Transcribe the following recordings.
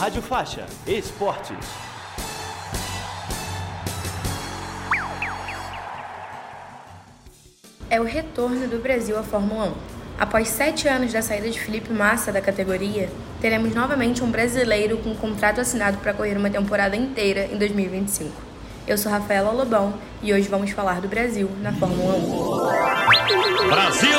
Rádio Faixa Esportes. É o retorno do Brasil à Fórmula 1. Após 7 anos da saída de Felipe Massa da categoria, teremos novamente um brasileiro com um contrato assinado para correr uma temporada inteira em 2025. Eu sou Rafaela Lobão e hoje vamos falar do Brasil na Fórmula 1. Brasil!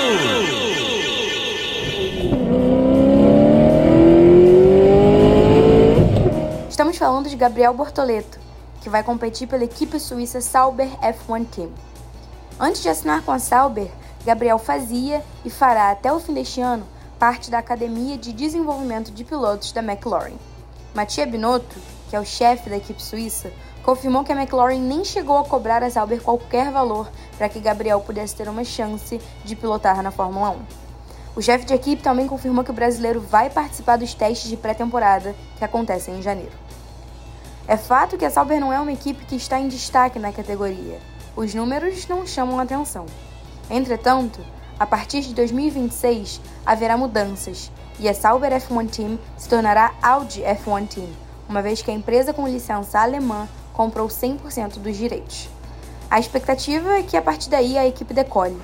Estamos falando de Gabriel Bortoleto, que vai competir pela equipe suíça Sauber F1 Team. Antes de assinar com a Sauber, Gabriel fazia e fará até o fim deste ano parte da Academia de Desenvolvimento de Pilotos da McLaren. Mattia Binotto, que é o chefe da equipe suíça, confirmou que a McLaren nem chegou a cobrar a Sauber qualquer valor para que Gabriel pudesse ter uma chance de pilotar na Fórmula 1. O chefe de equipe também confirmou que o brasileiro vai participar dos testes de pré-temporada que acontecem em janeiro. É fato que a Sauber não é uma equipe que está em destaque na categoria. Os números não chamam atenção. Entretanto, a partir de 2026 haverá mudanças e a Sauber F1 Team se tornará Audi F1 Team, uma vez que a empresa com licença alemã comprou 100% dos direitos. A expectativa é que a partir daí a equipe decole.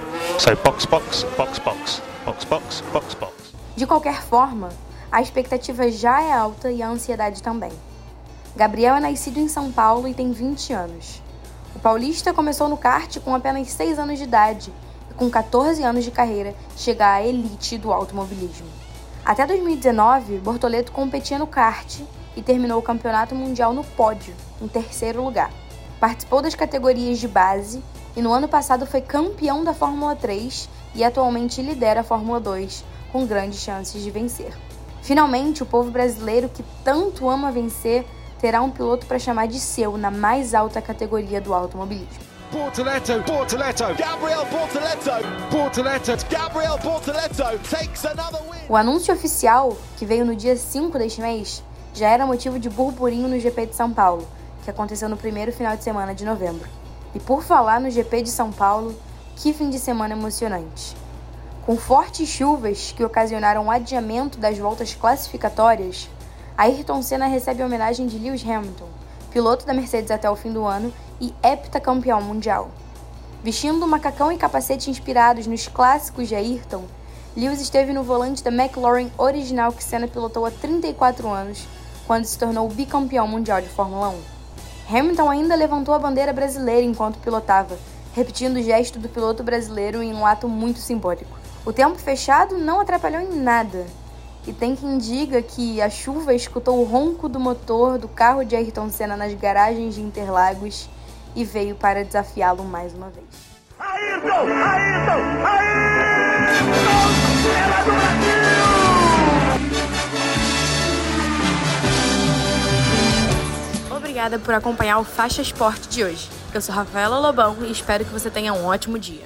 De qualquer forma, a expectativa já é alta e a ansiedade também. Gabriel é nascido em São Paulo e tem 20 anos. O paulista começou no kart com apenas 6 anos de idade e com 14 anos de carreira chega à elite do automobilismo. Até 2019, Bortoleto competia no kart e terminou o campeonato mundial no pódio, em 3º lugar. Participou das categorias de base e no ano passado foi campeão da Fórmula 3 e atualmente lidera a Fórmula 2, com grandes chances de vencer. Finalmente, o povo brasileiro que tanto ama vencer terá um piloto para chamar de seu na mais alta categoria do automobilismo. O anúncio oficial, que veio no dia 5 deste mês, já era motivo de burburinho no GP de São Paulo, que aconteceu no primeiro final de semana de novembro. E por falar no GP de São Paulo, que fim de semana emocionante! Com fortes chuvas que ocasionaram o adiamento das voltas classificatórias, Ayrton Senna recebe a homenagem de Lewis Hamilton, piloto da Mercedes até o fim do ano e heptacampeão mundial. Vestindo macacão e capacete inspirados nos clássicos de Ayrton, Lewis esteve no volante da McLaren original que Senna pilotou há 34 anos, quando se tornou bicampeão mundial de Fórmula 1. Hamilton ainda levantou a bandeira brasileira enquanto pilotava, repetindo o gesto do piloto brasileiro em um ato muito simbólico. O tempo fechado não atrapalhou em nada. E tem quem diga que a chuva escutou o ronco do motor do carro de Ayrton Senna nas garagens de Interlagos e veio para desafiá-lo mais uma vez. Ayrton! Ayrton! Ayrton! Senna do Brasil! Obrigada por acompanhar o Faixa Esporte de hoje. Eu sou Rafaela Lobão e espero que você tenha um ótimo dia.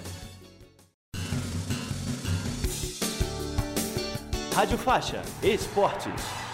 Rádio Faixa Esportes.